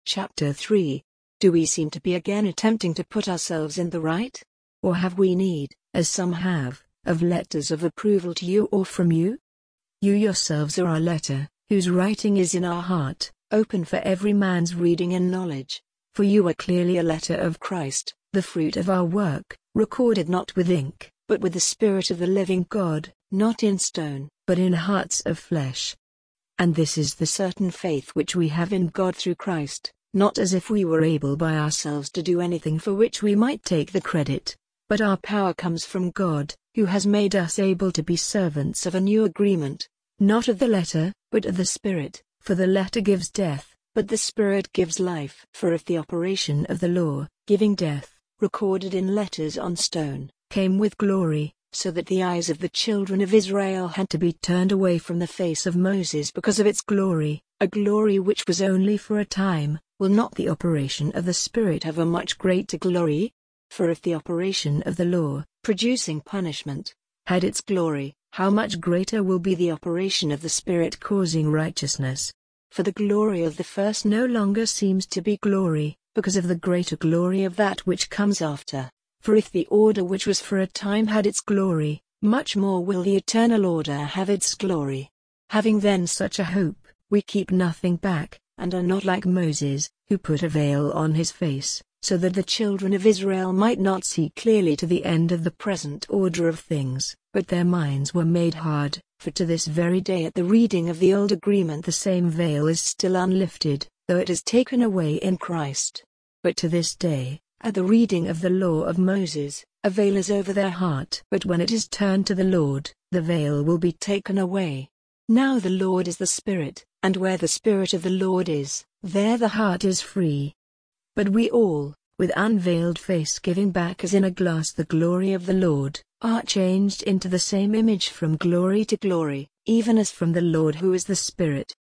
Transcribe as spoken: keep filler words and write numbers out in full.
Chapter three. Do we seem to be again attempting to put ourselves in the right? Or have we need, as some have, of letters of approval to you or from you? You yourselves are our letter, whose writing is in our heart, open for every man's reading and knowledge. For you are clearly a letter of Christ, the fruit of our work, recorded not with ink, but with the Spirit of the living God, not in stone, but in hearts of flesh. And this is the certain faith which we have in God through Christ, not as if we were able by ourselves to do anything for which we might take the credit, but our power comes from God, who has made us able to be servants of a new agreement, not of the letter, but of the Spirit, for the letter gives death, but the Spirit gives life. For if the operation of the law, giving death, recorded in letters on stone, came with glory, so that the eyes of the children of Israel had to be turned away from the face of Moses because of its glory, a glory which was only for a time, will not the operation of the Spirit have a much greater glory? For if the operation of the law, producing punishment, had its glory, how much greater will be the operation of the Spirit causing righteousness? For the glory of the first no longer seems to be glory, because of the greater glory of that which comes after. For if the order which was for a time had its glory, much more will the eternal order have its glory. Having then such a hope, we keep nothing back, and are not like Moses, who put a veil on his face, so that the children of Israel might not see clearly to the end of the present order of things, but their minds were made hard. For to this very day at the reading of the old agreement the same veil is still unlifted, though it is taken away in Christ. But to this day, at the reading of the law of Moses, a veil is over their heart. But when it is turned to the Lord, the veil will be taken away. Now the Lord is the Spirit, and where the Spirit of the Lord is, there the heart is free. But we all, with unveiled face giving back as in a glass the glory of the Lord, are changed into the same image from glory to glory, even as from the Lord who is the Spirit.